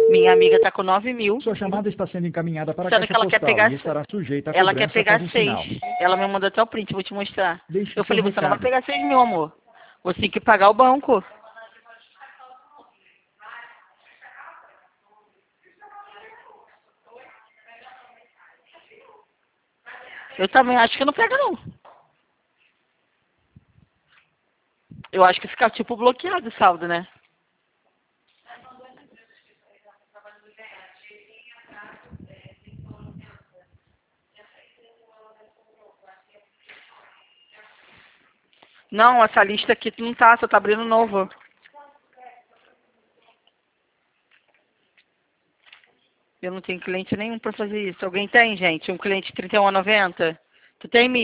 Minha amiga tá com 9.000. Sua chamada está sendo encaminhada para a Sendo que caixa ela quer postal pegar. e estará sujeita a Ela quer cobrança pegar após o 6. sinal. Ela me mandou até o print, vou te mostrar. Deixe Eu seu falei, você não vai recado. pegar 6.000, amor. Você tem que pagar o banco. Eu também acho que não pega, não. Eu acho que fica tipo bloqueado o saldo, né? Não, essa lista aqui não tá, só tá abrindo novo. Eu não tenho cliente nenhum pra fazer isso. Alguém tem, gente? Um cliente R$ 31,90? Tu tem, Mi?